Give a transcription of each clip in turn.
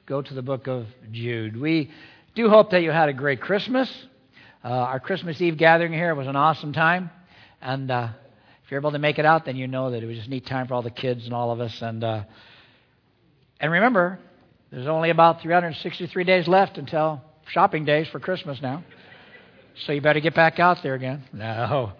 go to the book of Jude. We do hope that you had a great Christmas. Our Christmas Eve gathering here was an awesome time. And if you're able to make it out, then you know that it was just a neat time for all the kids and all of us. And remember, there's only about 363 days left until shopping days for Christmas now. So you better get back out there again. No.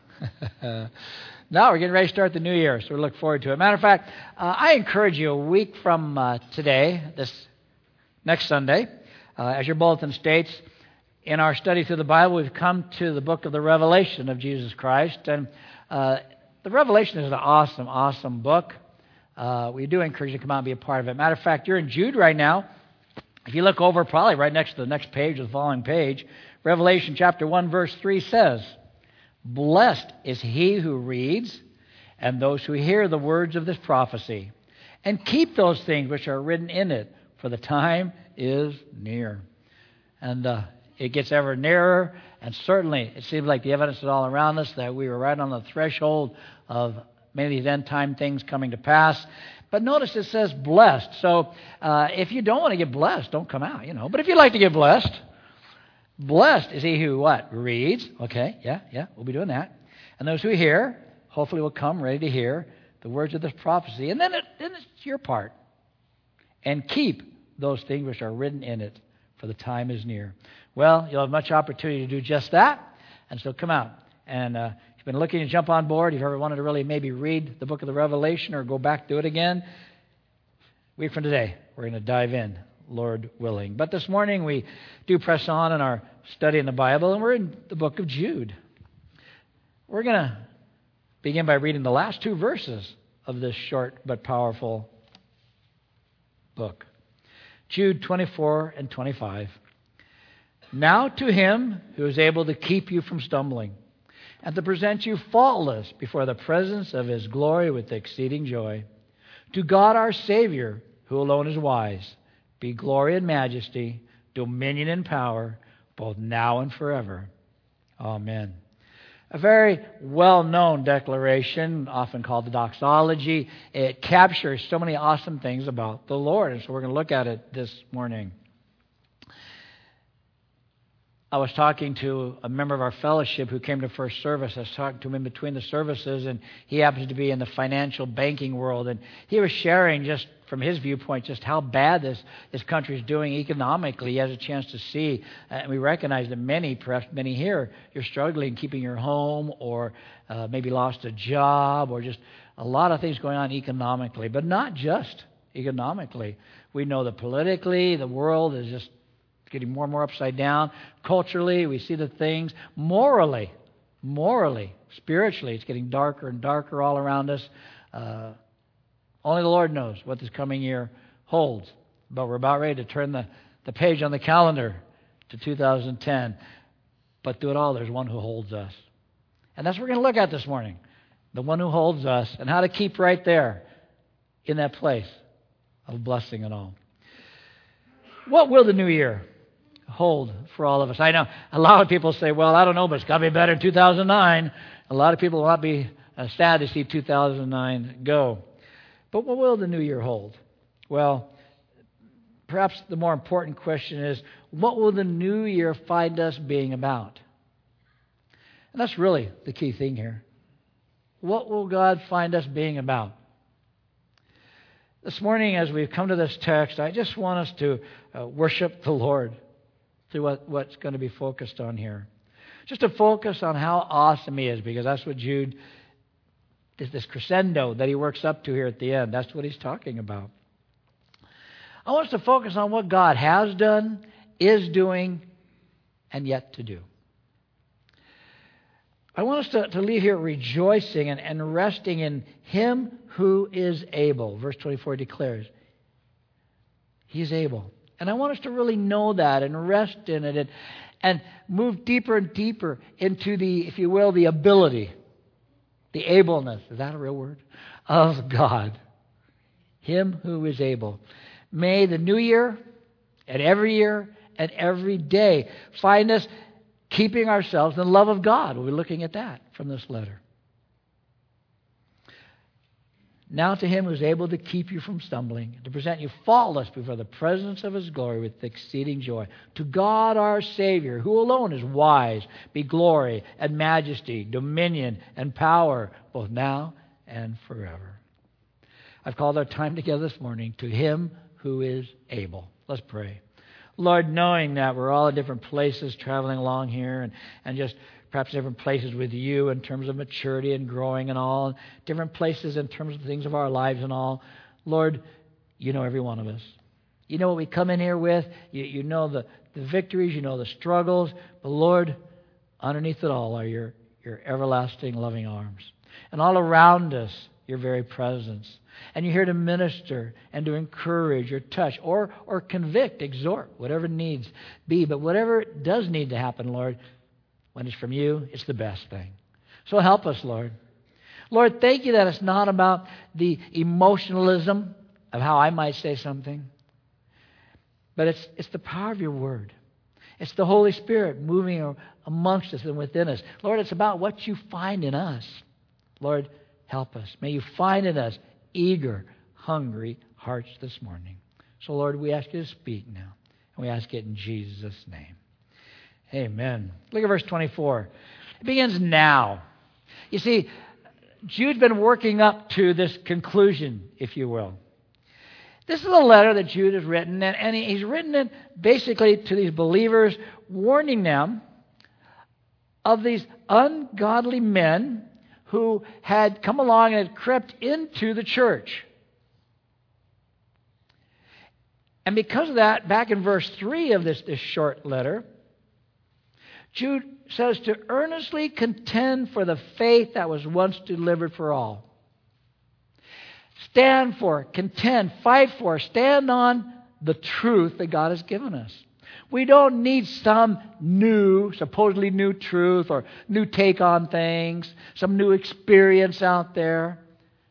No, we're getting ready to start the new year, so we look forward to it. Matter of fact, I encourage you a week from today, this next Sunday, as your bulletin states, in our study through the Bible, we've come to the book of the Revelation of Jesus Christ. And the Revelation is an awesome, awesome book. We do encourage you to come out and be a part of it. Matter of fact, you're in Jude right now. If you look over, probably right next to the next page, or the following page, Revelation chapter 1, verse 3 says, "Blessed is he who reads, and those who hear the words of this prophecy, and keep those things which are written in it, for the time is near." And it gets ever nearer, and certainly it seems like the evidence is all around us that we were right on the threshold of many of these end-time things coming to pass. But notice it says blessed. So if you don't want to get blessed, don't come out, But if you'd like to get blessed, blessed is he who what? Reads. Okay, yeah, we'll be doing that. And those who hear, hopefully will come ready to hear the words of this prophecy. And then it's your part. And keep those things which are written in it, for the time is near. Well, you'll have much opportunity to do just that. And so come out. And if you've been looking to jump on board, if you've ever wanted to really maybe read the book of the Revelation or go back to it again, a week from today, we're going to dive in, Lord willing. But this morning we do press on in our study in the Bible, and we're in the book of Jude. We're going to begin by reading the last two verses of this short but powerful book. Jude 24 and 25. "Now to him who is able to keep you from stumbling, and to present you faultless before the presence of his glory with exceeding joy, to God our Savior, who alone is wise, be glory and majesty, dominion and power, both now and forever. Amen." A very well-known declaration, often called the doxology. It captures so many awesome things about the Lord, and so we're going to look at it this morning. I was talking to a member of our fellowship who came to first service. I was talking to him in between the services, and he happens to be in the financial banking world. And he was sharing, just from his viewpoint, just how bad this country is doing economically. He has a chance to see, and we recognize that perhaps many here, you're struggling keeping your home, or maybe lost a job, or just a lot of things going on economically. But not just economically. We know that politically, the world is just getting more and more upside down. Culturally, we see the things. Morally, spiritually, it's getting darker and darker all around us. Only the Lord knows what this coming year holds. But we're about ready to turn the page on the calendar to 2010. But through it all, there's one who holds us. And that's what we're going to look at this morning. The one who holds us, and how to keep right there in that place of blessing and all. What will the new year hold for all of us? I know a lot of people say, well, I don't know, but it's got to be better in 2009. A lot of people will not be sad to see 2009 go. But what will the new year hold? Well, perhaps the more important question is, what will the new year find us being about? And that's really the key thing here. What will God find us being about? This morning, as we've come to this text, I just want us to worship the Lord through what's going to be focused on here. Just to focus on how awesome He is, because that's what Jude, this crescendo that he works up to here at the end, that's what he's talking about. I want us to focus on what God has done, is doing, and yet to do. I want us to leave here rejoicing and resting in Him who is able. Verse 24 declares, He's able. And I want us to really know that and rest in it and move deeper and deeper into the, if you will, the ability, the ableness, is that a real word? Of God. Him who is able. May the new year and every day find us keeping ourselves in the love of God. We'll be looking at that from this letter. Now to Him who is able to keep you from stumbling, to present you faultless before the presence of His glory with exceeding joy. To God our Savior, who alone is wise, be glory and majesty, dominion and power, both now and forever. I've called our time together this morning, to Him who is able. Let's pray. Lord, knowing that we're all in different places traveling along here and just perhaps different places with you in terms of maturity and growing and all, different places in terms of things of our lives and all. Lord, you know every one of us. You know what we come in here with. You know the victories, you know the struggles. But Lord, underneath it all are your everlasting loving arms. And all around us, your very presence. And you're here to minister and to encourage or touch or convict, exhort, whatever needs be. But whatever does need to happen, Lord, when it's from you, it's the best thing. So help us, Lord. Lord, thank you that it's not about the emotionalism of how I might say something, but it's the power of your word. It's the Holy Spirit moving amongst us and within us. Lord, it's about what you find in us. Lord, help us. May you find in us eager, hungry hearts this morning. So, Lord, we ask you to speak now. And we ask it in Jesus' name. Amen. Look at verse 24. It begins now. You see, Jude's been working up to this conclusion, if you will. This is a letter that Jude has written, and he's written it basically to these believers, warning them of these ungodly men who had come along and had crept into the church. And because of that, back in verse 3 of this short letter, Jude says to earnestly contend for the faith that was once delivered for all. Stand for, contend, fight for, stand on the truth that God has given us. We don't need some new, supposedly new truth or new take on things, some new experience out there.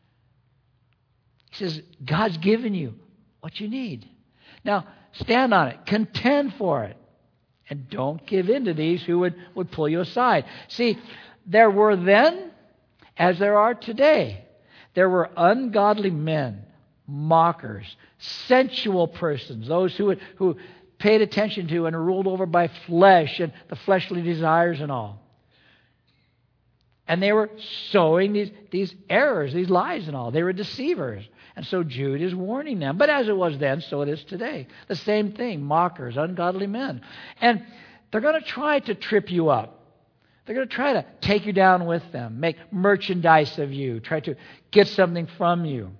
He says, God's given you what you need. Now, stand on it. Contend for it. And don't give in to these who would pull you aside. See, there were then, as there are today, there were ungodly men, mockers, sensual persons, those who paid attention to and ruled over by flesh and the fleshly desires and all. And they were sowing these errors, these lies and all. They were deceivers. And so Jude is warning them. But as it was then, so it is today. The same thing, mockers, ungodly men. And they're going to try to trip you up. They're going to try to take you down with them, make merchandise of you, try to get something from you.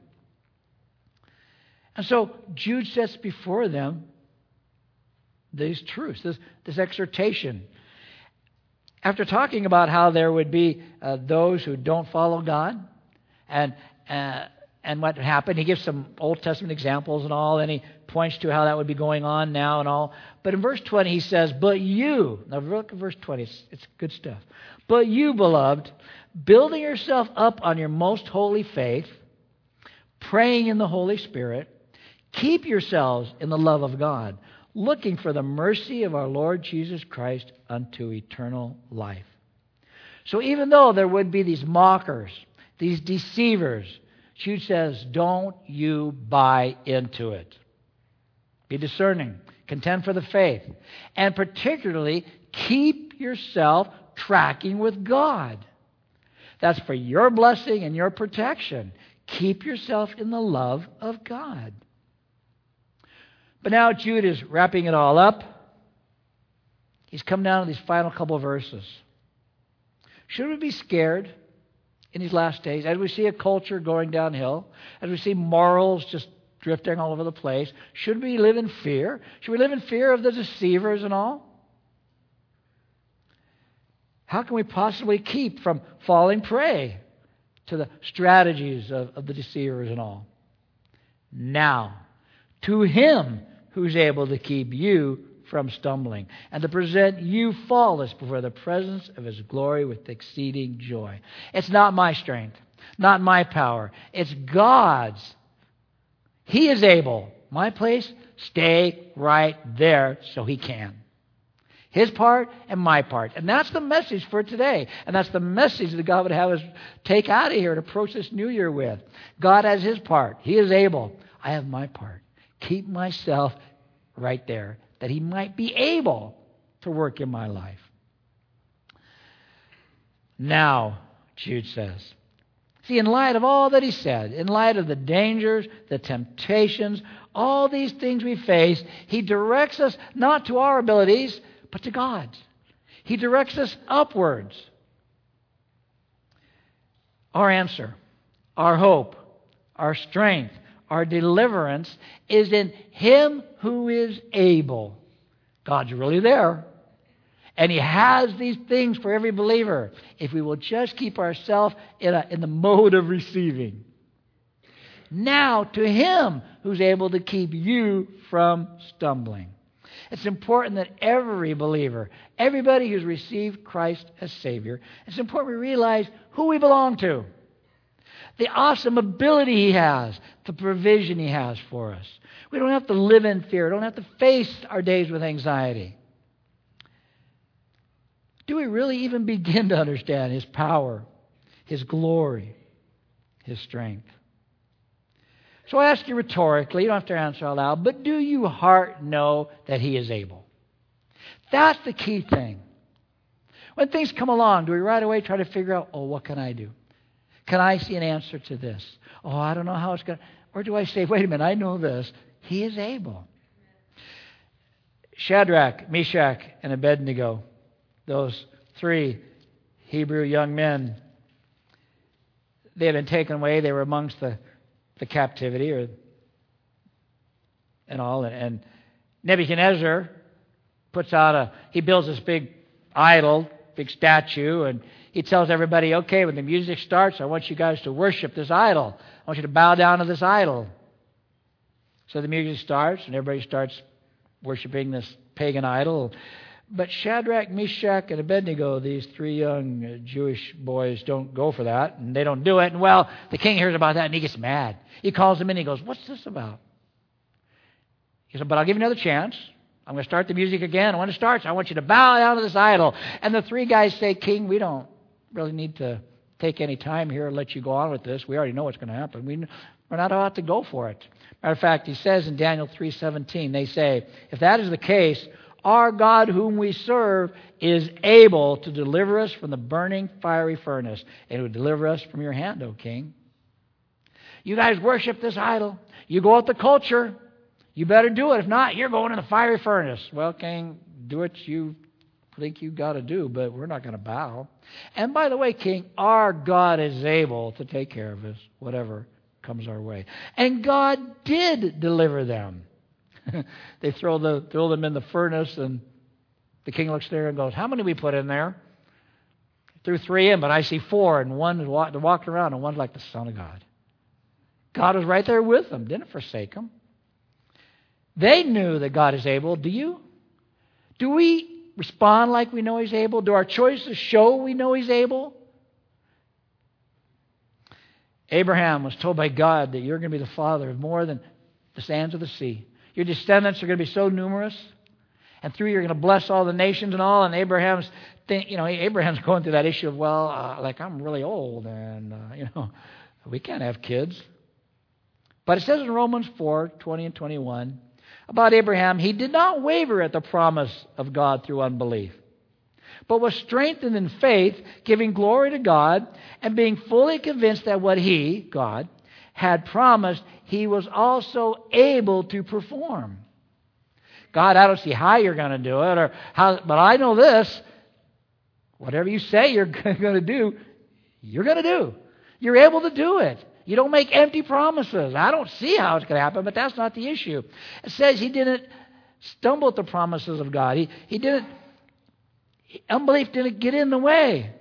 And so Jude sets before them these truths, this exhortation. After talking about how there would be those who don't follow God and what happened, he gives some Old Testament examples and all, and he points to how that would be going on now and all. But in verse 20 he says, but you, now look at verse 20, it's good stuff. But you, beloved, building yourself up on your most holy faith, praying in the Holy Spirit, keep yourselves in the love of God, looking for the mercy of our Lord Jesus Christ unto eternal life. So even though there would be these mockers, these deceivers, Jude says, don't you buy into it. Be discerning. Contend for the faith. And particularly, keep yourself tracking with God. That's for your blessing and your protection. Keep yourself in the love of God. But now Jude is wrapping it all up. He's come down to these final couple of verses. Should we be scared in these last days, as we see a culture going downhill, as we see morals just drifting all over the place? Should we live in fear? Should we live in fear of the deceivers and all? How can we possibly keep from falling prey to the strategies of the deceivers and all? Now, to Him who's able to keep you from stumbling and to present you faultless before the presence of His glory with exceeding joy. It's not my strength, not my power. It's God's. He is able. My place, stay right there so He can. His part and my part. And that's the message for today. And that's the message that God would have us take out of here and approach this new year with. God has His part. He is able. I have my part. Keep myself right there, that He might be able to work in my life. Now, Jude says, see, in light of all that he said, in light of the dangers, the temptations, all these things we face, he directs us not to our abilities, but to God's. He directs us upwards. Our answer, our hope, our strength, our deliverance is in Him who is able. God's really there. And He has these things for every believer if we will just keep ourselves in the mode of receiving. Now to Him who's able to keep you from stumbling. It's important that every believer, everybody who's received Christ as Savior, it's important we realize who we belong to. The awesome ability He has, the provision He has for us. We don't have to live in fear. We don't have to face our days with anxiety. Do we really even begin to understand His power, His glory, His strength? So I ask you rhetorically, you don't have to answer out loud, but do you heart know that He is able? That's the key thing. When things come along, do we right away try to figure out, what can I do? Can I see an answer to this? I don't know how it's going to... Or do I say, wait a minute, I know this. He is able. Shadrach, Meshach, and Abednego, those 3 Hebrew young men, they had been taken away. They were amongst the captivity and all. And Nebuchadnezzar he builds this big idol, big statue, and he tells everybody, okay, when the music starts, I want you guys to worship this idol. I want you to bow down to this idol. So the music starts, and everybody starts worshiping this pagan idol. But Shadrach, Meshach, and Abednego, these 3 young Jewish boys, don't go for that, and they don't do it. And the king hears about that, and he gets mad. He calls them in, and he goes, what's this about? He said, but I'll give you another chance. I'm going to start the music again. And when it starts, I want you to bow down to this idol. And the 3 guys say, King, we don't really need to take any time here and let you go on with this. We already know what's going to happen. We're not about to go for it. Matter of fact, he says in Daniel 3:17, they say, if that is the case, our God whom we serve is able to deliver us from the burning fiery furnace, and will deliver us from your hand, O king. You guys worship this idol. You go out the culture. You better do it. If not, you're going in the fiery furnace. Well, king, do what you think you got to do, but we're not going to bow. And by the way, king, our God is able to take care of us, whatever comes our way. And God did deliver them. They throw them in the furnace, and the king looks there and goes, how many we put in there? Threw 3 in, but I see 4, and one walked around, and one's like the Son of God. God was right there with them, didn't forsake them. They knew that God is able. Do you? Do we respond like we know He's able? Do our choices show we know He's able? Abraham was told by God that you're going to be the father of more than the sands of the sea. Your descendants are going to be so numerous, and through you you're going to bless all the nations and all. And Abraham's going through that issue of, I'm really old, and we can't have kids. But it says in Romans 4:20 and 21 about Abraham, he did not waver at the promise of God through unbelief, but was strengthened in faith, giving glory to God, and being fully convinced that what He, God, had promised, He was also able to perform. God, I don't see how you're going to do it, but I know this. Whatever you say you're going to do, you're going to do. You're able to do it. You don't make empty promises. I don't see how it's going to happen, but that's not the issue. It says he didn't stumble at the promises of God. Unbelief didn't get in the way.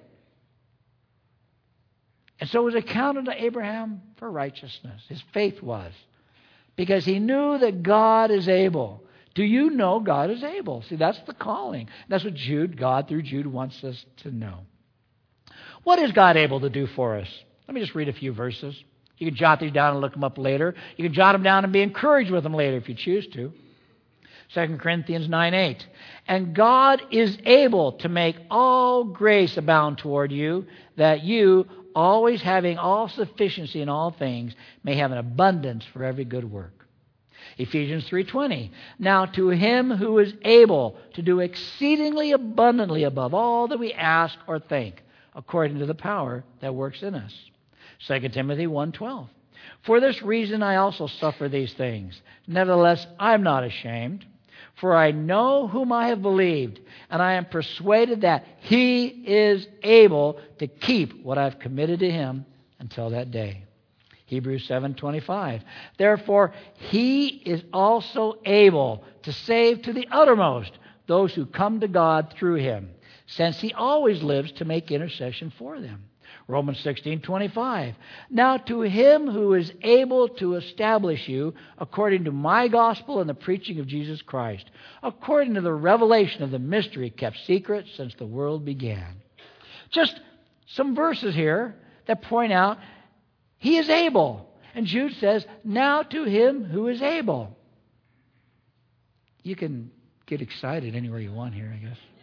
And so it was accounted to Abraham for righteousness. His faith was. Because he knew that God is able. Do you know God is able? See, that's the calling. That's what God through Jude wants us to know. What is God able to do for us? Let me just read a few verses. You can jot these down and look them up later. You can jot them down and be encouraged with them later if you choose to. 2 Corinthians 9:8. And God is able to make all grace abound toward you, that you, always having all sufficiency in all things, may have an abundance for every good work. Ephesians 3:20. Now to him who is able to do exceedingly abundantly above all that we ask or think, according to the power that works in us. 2 Timothy 1:12. For this reason I also suffer these things. Nevertheless, I am not ashamed, for I know whom I have believed, and I am persuaded that he is able to keep what I have committed to him until that day. Hebrews 7:25. Therefore, he is also able to save to the uttermost those who come to God through him, since he always lives to make intercession for them. Romans 16:25. Now to him who is able to establish you according to my gospel and the preaching of Jesus Christ, according to the revelation of the mystery kept secret since the world began. Just some verses here that point out he is able. And Jude says, now to him who is able. You can get excited anywhere you want here,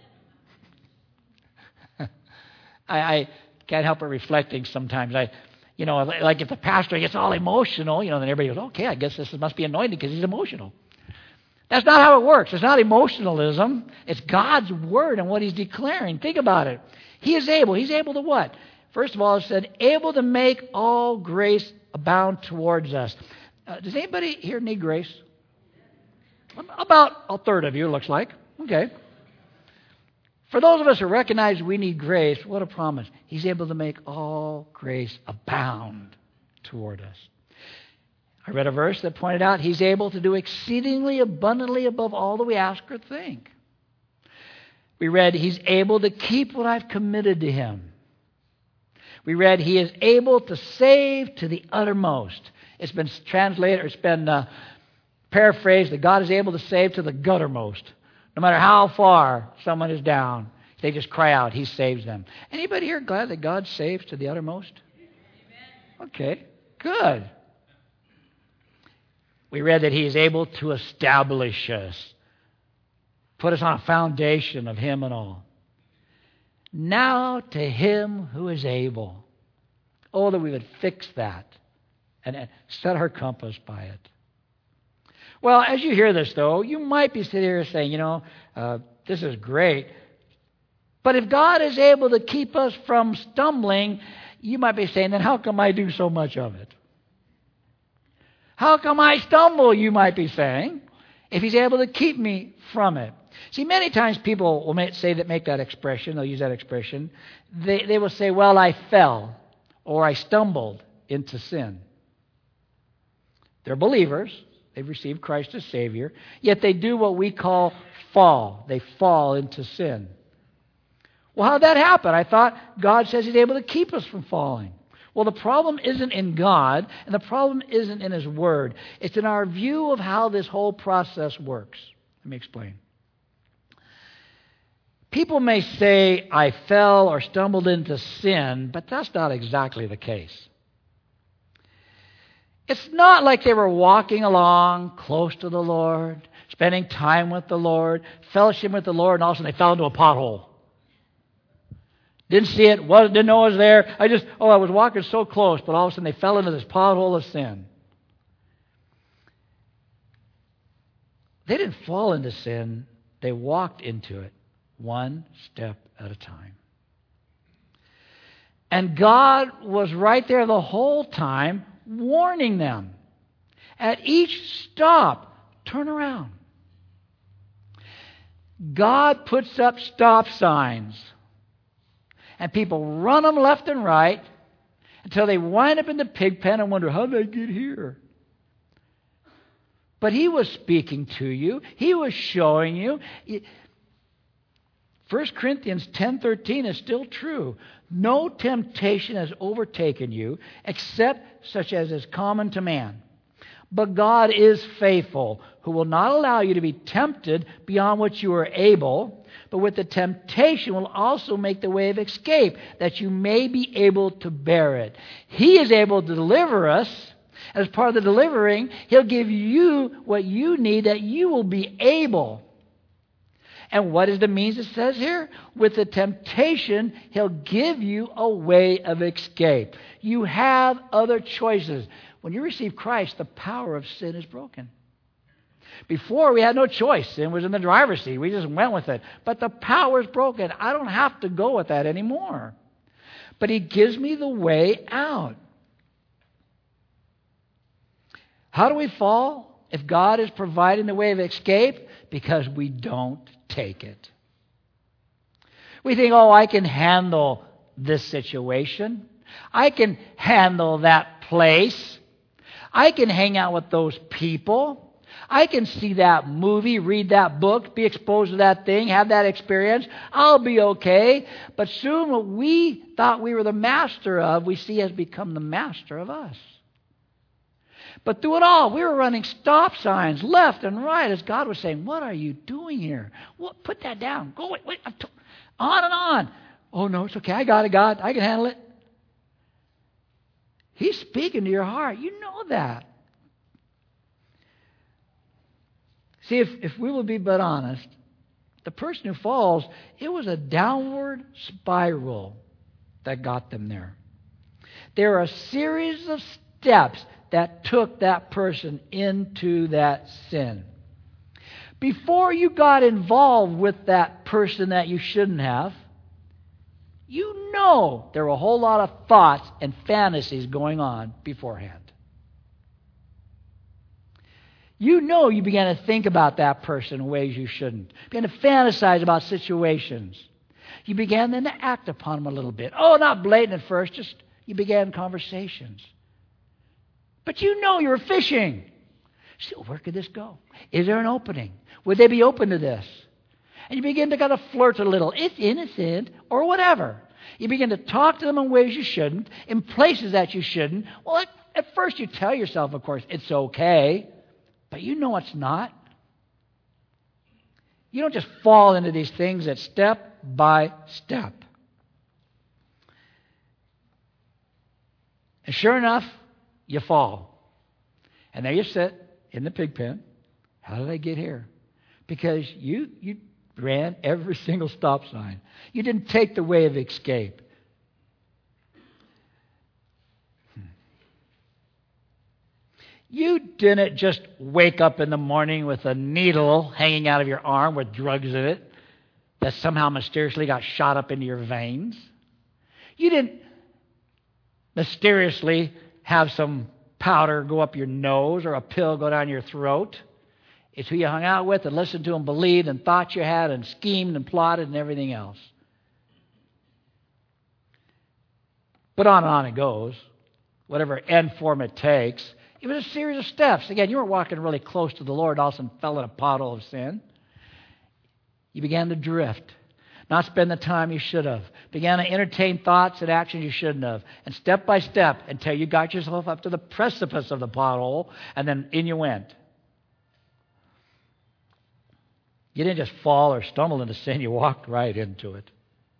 I guess. I can't help but reflecting sometimes. Like if the pastor gets all emotional, then everybody goes, okay, I guess this must be anointed because he's emotional. That's not how it works. It's not emotionalism. It's God's word and what he's declaring. Think about it. He is able. He's able to what? First of all, it said, able to make all grace abound towards us. Does anybody here need grace? About a third of you, it looks like. Okay. For those of us who recognize we need grace, what a promise. He's able to make all grace abound toward us. I read a verse that pointed out he's able to do exceedingly abundantly above all that we ask or think. We read he's able to keep what I've committed to him. We read he is able to save to the uttermost. It's been translated, or it's been paraphrased that God is able to save to the guttermost. No matter how far someone is down, they just cry out, he saves them. Anybody here glad that God saves to the uttermost? Amen. Okay, good. We read that he is able to establish us, put us on a foundation of him and all. Now to him who is able. Oh, that we would fix that and set our compass by it. Well, as you hear this, though, you might be sitting here saying, this is great. But if God is able to keep us from stumbling, you might be saying, then how come I do so much of it? How come I stumble, you might be saying, if he's able to keep me from it? See, many times people will make that expression, they'll use that expression. They will say, well, I fell or I stumbled into sin. They're believers. They've received Christ as Savior. Yet they do what we call fall. They fall into sin. Well, how did that happen? I thought God says he's able to keep us from falling. Well, the problem isn't in God, and the problem isn't in his word. It's in our view of how this whole process works. Let me explain. People may say, I fell or stumbled into sin, but that's not exactly the case. It's not like they were walking along close to the Lord, spending time with the Lord, fellowship with the Lord, and all of a sudden they fell into a pothole. Didn't see it, didn't know it was there. I was walking so close, but all of a sudden they fell into this pothole of sin. They didn't fall into sin, they walked into it one step at a time. And God was right there the whole time, warning them. At each stop, turn around. God puts up stop signs. And people run them left and right until they wind up in the pig pen and wonder, how did I get here? But he was speaking to you. He was showing you. 1 Corinthians 10:13 is still true. No temptation has overtaken you except such as is common to man. But God is faithful, who will not allow you to be tempted beyond what you are able, but with the temptation will also make the way of escape, that you may be able to bear it. He is able to deliver us, As part of the delivering, He'll give you what you need that you will be able. And what is the means it says here? With the temptation, He'll give you a way of escape. You have other choices. When you receive Christ, the power of sin is broken. Before, we had no choice. Sin was in the driver's seat. We just went with it. But the power is broken. I don't have to go with that anymore. But He gives me the way out. How do we fall if God is providing the way of escape? Because we don't take it. We think, oh, I can handle this situation. I can handle that place. I can hang out with those people. I can see that movie, read that book, be exposed to that thing, have that experience. I'll be okay. But soon what we thought we were the master of, we see has become the master of us. But through it all, we were running stop signs left and right as God was saying, what are you doing here? What? Put that down. Go wait, on and on. Oh, no, it's okay. I got it, God. I can handle it. He's speaking to your heart. You know that. See, if we will be but honest, the person who falls, it was a downward spiral that got them there. There are a series of steps that took that person into that sin. Before you got involved with that person that you shouldn't have, you know there were a whole lot of thoughts and fantasies going on beforehand. You know you began to think about that person in ways you shouldn't. You began to fantasize about situations. You began then to act upon them a little bit. Oh, not blatant at first, just you began conversations. But you know you were fishing. So where could this go? Is there an opening? Would they be open to this? And you begin to kind of flirt a little. It's innocent or whatever. You begin to talk to them in ways you shouldn't, in places that you shouldn't. Well, at first you tell yourself, of course, it's okay. But you know it's not. You don't just fall into these things at step by step. And sure enough, you fall. And there you sit in the pig pen. How did I get here? Because you ran every single stop sign. You didn't take the way of escape. You didn't just wake up in the morning with a needle hanging out of your arm with drugs in it that somehow mysteriously got shot up into your veins. You didn't mysteriously have some powder go up your nose or a pill go down your throat. It's who you hung out with and listened to and believed and thought you had and schemed and plotted and everything else. But on it goes, whatever end form it takes. It was a series of steps. Again, you weren't walking really close to the Lord, all of a sudden fell in a pothole of sin. You began to drift, not spend the time you should have. Began to entertain thoughts and actions you shouldn't have. And step by step, until you got yourself up to the precipice of the pothole, and then in you went. You didn't just fall or stumble into sin, you walked right into it.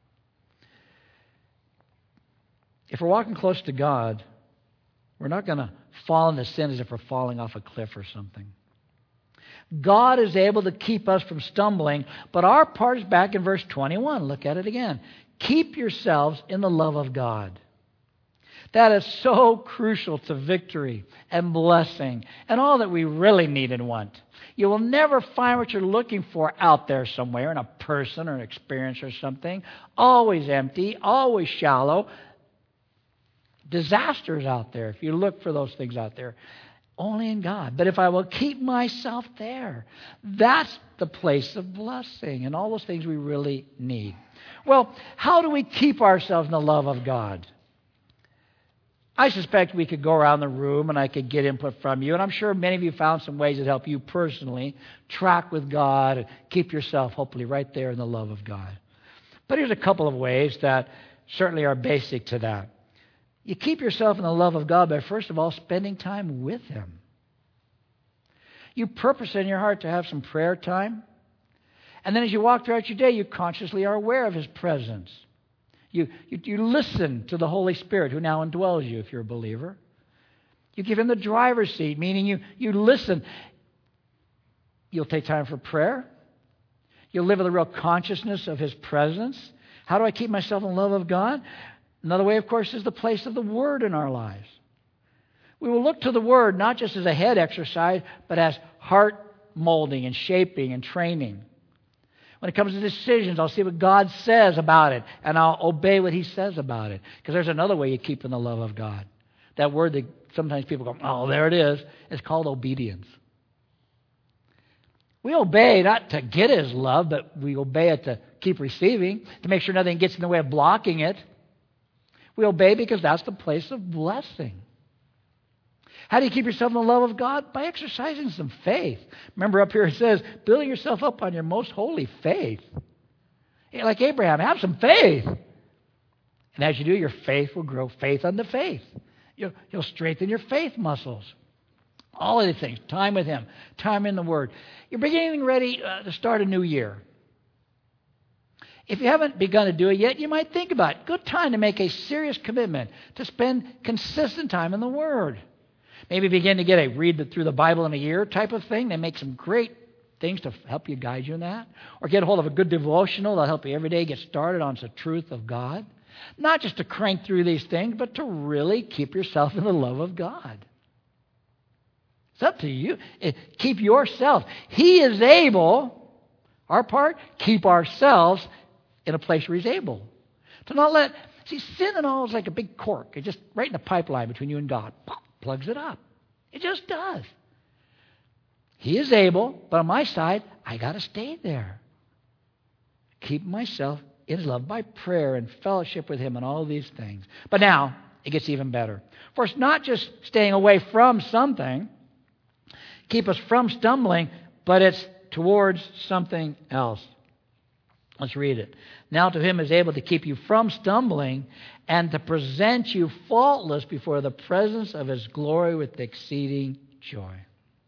If we're walking close to God, we're not going to fall into sin as if we're falling off a cliff or something. God is able to keep us from stumbling, but our part is back in verse 21. Look at it again. Keep yourselves in the love of God. That is so crucial to victory and blessing and all that we really need and want. You will never find what you're looking for out there somewhere in a person or an experience or something. Always empty, always shallow. Disasters out there if you look for those things out there. Only in God. But if I will keep myself there, that's the place of blessing and all those things we really need. Well, how do we keep ourselves in the love of God? I suspect we could go around the room and I could get input from you. And I'm sure many of you found some ways that help you personally track with God and keep yourself hopefully right there in the love of God. But here's a couple of ways that certainly are basic to that. You keep yourself in the love of God by, first of all, spending time with Him. You purpose in your heart to have some prayer time. And then as you walk throughout your day, you consciously are aware of His presence. You listen to the Holy Spirit who now indwells you if you're a believer. You give Him the driver's seat, meaning you listen. You'll take time for prayer. You'll live with a real consciousness of His presence. How do I keep myself in the love of God? Another way, of course, is the place of the Word in our lives. We will look to the Word not just as a head exercise, but as heart molding and shaping and training. When it comes to decisions, I'll see what God says about it, and I'll obey what He says about it. Because there's another way you keep in the love of God. That word that sometimes people go, oh, there it is. It's called obedience. We obey not to get His love, but we obey it to keep receiving, to make sure nothing gets in the way of blocking it. We obey because that's the place of blessing. How do you keep yourself in the love of God? By exercising some faith. Remember up here it says, building yourself up on your most holy faith. Like Abraham, have some faith. And as you do, your faith will grow faith unto faith. You'll strengthen your faith muscles. All of these things. Time with Him. Time in the Word. You're beginning ready to start a new year. If you haven't begun to do it yet, you might think about it. Good time to make a serious commitment to spend consistent time in the Word. Maybe begin to get a read through the Bible in a year type of thing. They make some great things to help you, guide you in that. Or get a hold of a good devotional that'll help you every day get started on the truth of God. Not just to crank through these things, but to really keep yourself in the love of God. It's up to you. Keep yourself. He is able, our part, keep ourselves in a place where He's able. To not let, see, sin and all is like a big cork. It's just right in the pipeline between you and God. Pop, plugs it up. It just does. He is able, but on my side, I got to stay there. Keep myself in His love by prayer and fellowship with Him and all these things. But now, it gets even better. For it's not just staying away from something, keep us from stumbling, but it's towards something else. Let's read it. Now to Him is able to keep you from stumbling and to present you faultless before the presence of His glory with exceeding joy.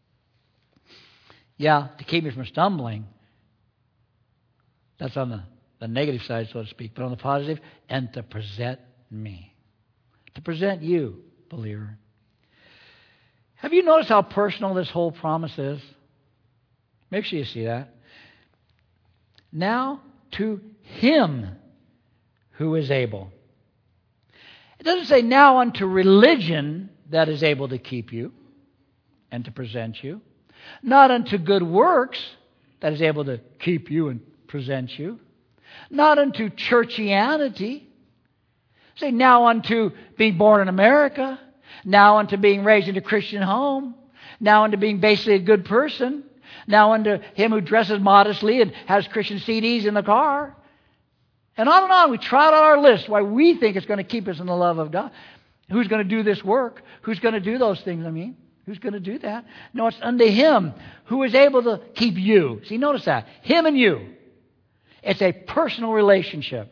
Yeah, to keep me from stumbling. That's on the negative side, so to speak. But on the positive, and to present me. To present you, believer. Have you noticed how personal this whole promise is? Make sure you see that. Now to Him who is able. It doesn't say now unto religion that is able to keep you and to present you. Not unto good works that is able to keep you and present you. Not unto churchianity. Say now unto being born in America. Now unto being raised in a Christian home. Now unto being basically a good person. Now unto him who dresses modestly and has Christian CDs in the car. And on. We trot out our list why we think it's going to keep us in the love of God. Who's going to do this work? Who's going to do those things, Who's going to do that? No, it's unto Him who is able to keep you. See, notice that. Him and you. It's a personal relationship.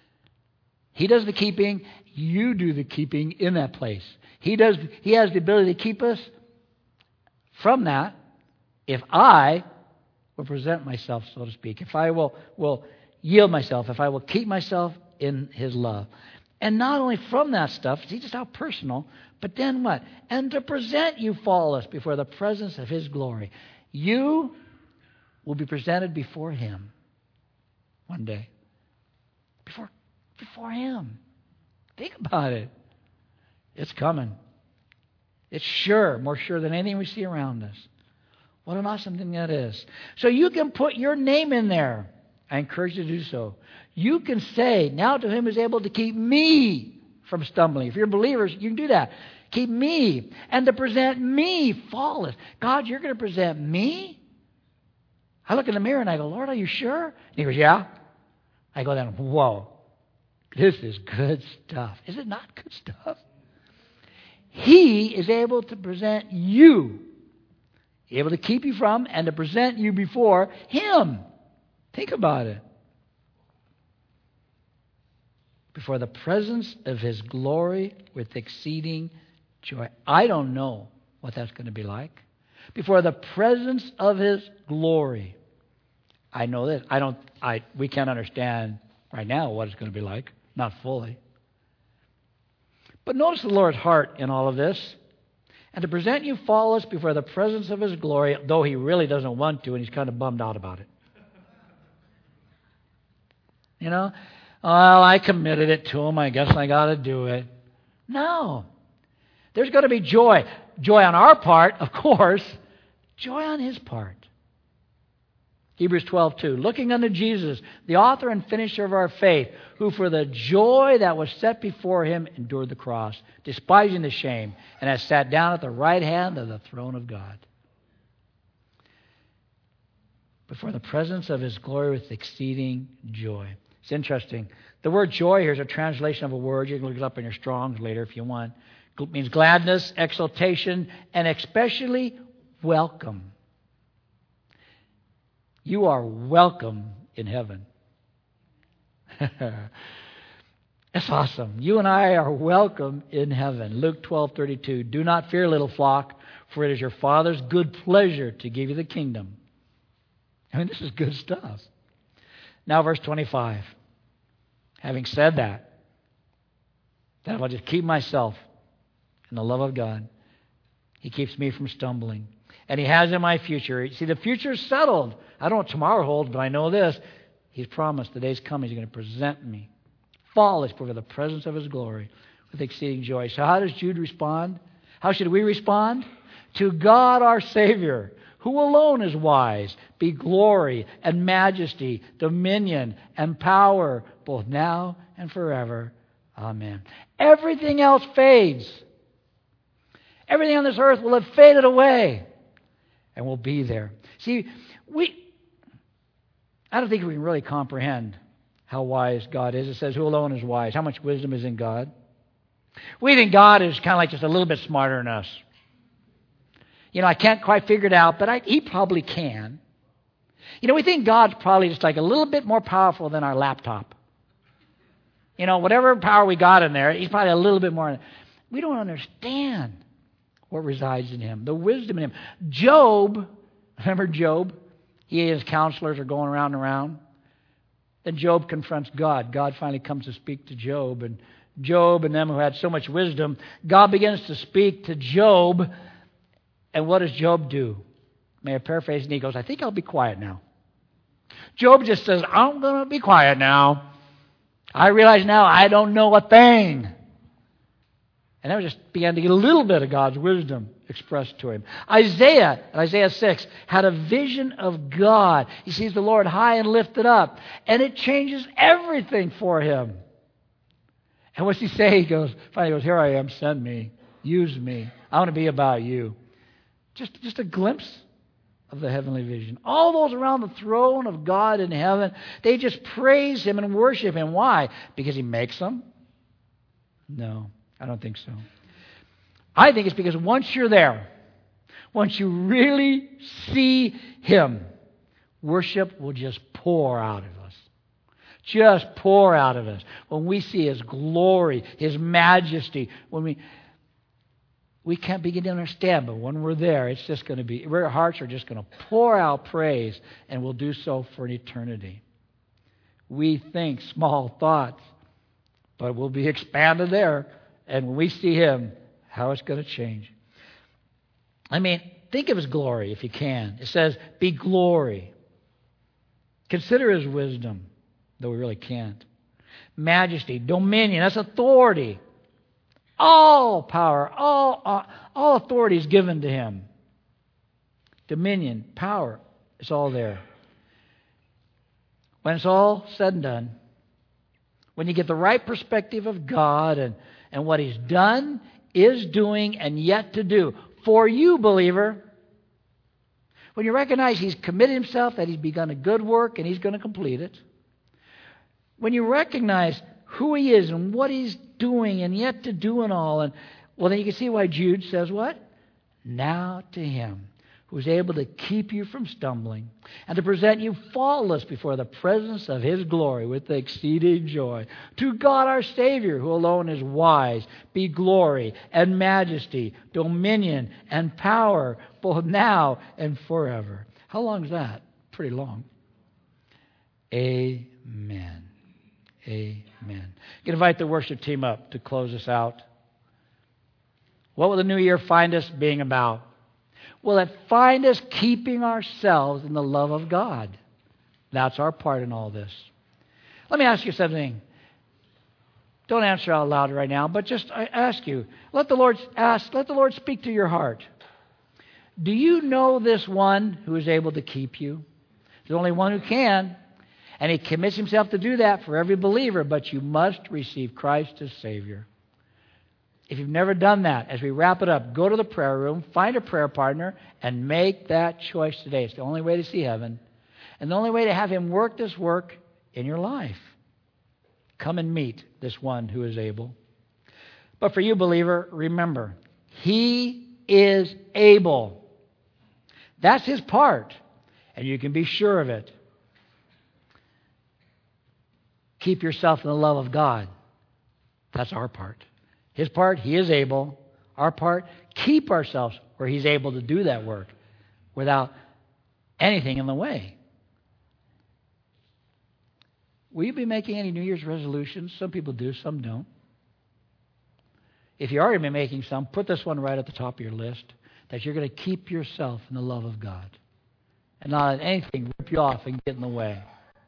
He does the keeping. You do the keeping in that place. He has the ability to keep us from that if I will present myself, so to speak. If I will yield myself. If I will keep myself in His love. And not only from that stuff, see just how personal, but then what? And to present you faultless before the presence of His glory. You will be presented before Him one day. Before Him. Think about it. It's coming. It's sure, more sure than anything we see around us. What an awesome thing that is. So you can put your name in there. I encourage you to do so. You can say, now to Him is able to keep me from stumbling. If you're believers, you can do that. Keep me and to present me faultless. God, you're going to present me? I look in the mirror and I go, Lord, are you sure? And He goes, yeah. I go down, whoa, this is good stuff. Is it not good stuff? He is able to present you, able to keep you from and to present you before Him. Think about it. Before the presence of His glory with exceeding joy. I don't know what that's going to be like. Before the presence of His glory. I know this. We can't understand right now what it's going to be like. Not fully. But notice the Lord's heart in all of this. and to present you faultless before the presence of His glory, though He really doesn't want to, and He's kind of bummed out about it. You know, well, I committed it to Him. I guess I got to do it. No. There's going to be joy. Joy on our part, of course. Joy on His part. Hebrews 12:2. Looking unto Jesus, the author and finisher of our faith, who for the joy that was set before Him endured the cross, despising the shame, and has sat down at the right hand of the throne of God. Before the presence of His glory with exceeding joy. It's interesting. The word joy here is a translation of a word. You can look it up in your Strong's later if you want. It means gladness, exultation, and especially welcome. You are welcome in heaven. That's awesome. You and I are welcome in heaven. Luke 12:32. Do not fear, little flock, for it is your Father's good pleasure to give you the kingdom. I mean, this is good stuff. Now, verse 25. Having said that if I just keep myself in the love of God, He keeps me from stumbling. And He has in my future. See, the future is settled. I don't know what tomorrow holds, but I know this. He's promised the day's coming. He's going to present me faultless before the presence of His glory with exceeding joy. So how does Jude respond? How should we respond? To God our Savior, who alone is wise, be glory and majesty, dominion and power, both now and forever. Amen. Everything else fades. Everything on this earth will have faded away. And we'll be there. See, I don't think we can really comprehend how wise God is. It says, who alone is wise? How much wisdom is in God? We think God is kind of like just a little bit smarter than us. You know, I can't quite figure it out, but He probably can. You know, we think God's probably just like a little bit more powerful than our laptop. You know, whatever power we got in there, He's probably a little bit more. We don't understand what resides in Him, the wisdom in Him. Job, remember Job? He and his counselors are going around and around. Then Job confronts God. God finally comes to speak to Job. And Job and them who had so much wisdom, God begins to speak to Job. And what does Job do? May I paraphrase? And he goes, I think I'll be quiet now. Job just says, I'm going to be quiet now. I realize now I don't know a thing. And then we just began to get a little bit of God's wisdom expressed to him. Isaiah, in Isaiah 6, had a vision of God. He sees the Lord high and lifted up. And it changes everything for him. And what's he say? He finally goes, here I am, send me, use me. I want to be about you. Just a glimpse of the heavenly vision. All those around the throne of God in heaven, they just praise Him and worship Him. Why? Because He makes them? No, I don't think so. I think it's because once you're there, once you really see Him, worship will just pour out of us. Just pour out of us. When we see His glory, His majesty, when we can't begin to understand, but when we're there, it's just going to be, our hearts are just going to pour out praise, and we'll do so for an eternity. We think small thoughts, but we'll be expanded there, and when we see Him, how it's going to change. I mean, think of His glory if you can. It says, be glory. Consider His wisdom, though we really can't. Majesty, dominion, that's authority. All power, all authority is given to Him. Dominion, power, it's all there. When it's all said and done, when you get the right perspective of God and what He's done, is doing, and yet to do for you, believer, when you recognize He's committed Himself, that He's begun a good work and He's going to complete it, when you recognize who He is and what He's doing and yet to do and all. And well, then you can see why Jude says what? Now to Him who is able to keep you from stumbling and to present you faultless before the presence of His glory with exceeding joy. To God our Savior, who alone is wise, be glory and majesty, dominion and power, both now and forever. How long is that? Pretty long. Amen. Amen. You can invite the worship team up to close us out. What will the new year find us being about? Will it find us keeping ourselves in the love of God? That's our part in all this. Let me ask you something. Don't answer out loud right now, but just I ask you. Let the Lord speak to your heart. Do you know this one who is able to keep you? There's only one who can. And He commits Himself to do that for every believer, but you must receive Christ as Savior. If you've never done that, as we wrap it up, go to the prayer room, find a prayer partner, and make that choice today. It's the only way to see heaven, and the only way to have Him work this work in your life. Come and meet this one who is able. But for you, believer, remember, He is able. That's His part, and you can be sure of it. Keep yourself in the love of God. That's our part. His part, He is able. Our part, keep ourselves where He's able to do that work without anything in the way. Will you be making any New Year's resolutions? Some people do, some don't. If you are going to be making some, put this one right at the top of your list, that you're going to keep yourself in the love of God and not let anything rip you off and get in the way.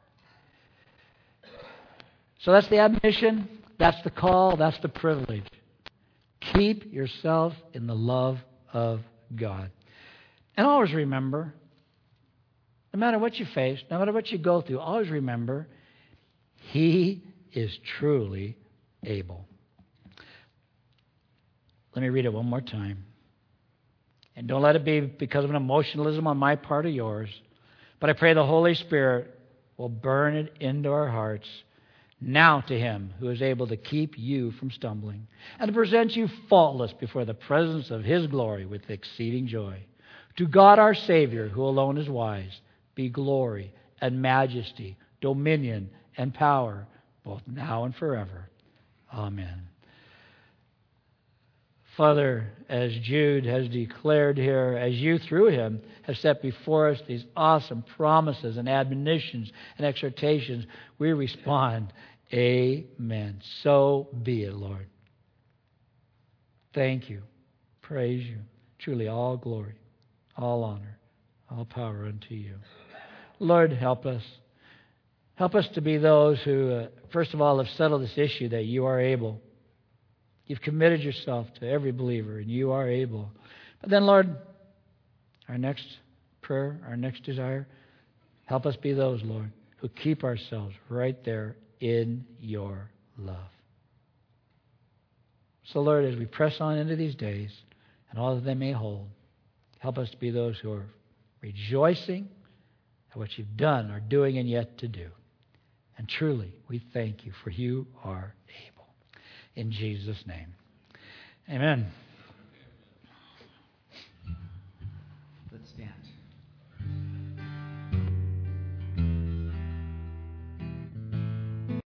So that's the admonition, that's the call, that's the privilege. Keep yourself in the love of God. And always remember, no matter what you face, no matter what you go through, always remember, He is truly able. Let me read it one more time. And don't let it be because of an emotionalism on my part or yours, but I pray the Holy Spirit will burn it into our hearts now to Him who is able to keep you from stumbling and to present you faultless before the presence of His glory with exceeding joy. To God our Savior, who alone is wise, be glory and majesty, dominion and power, both now and forever. Amen. Father, as Jude has declared here, as you through him have set before us these awesome promises and admonitions and exhortations, we respond, amen. So be it, Lord. Thank you. Praise you. Truly all glory, all honor, all power unto you. Lord, help us. Help us to be those who, first of all, have settled this issue that you are able. You've committed yourself to every believer, and you are able. But then, Lord, our next prayer, our next desire, help us be those, Lord, who keep ourselves right there in your love. So, Lord, as we press on into these days and all that they may hold, help us to be those who are rejoicing at what you've done, are doing, and yet to do. And truly, we thank you, for you are able. In Jesus' name. Amen.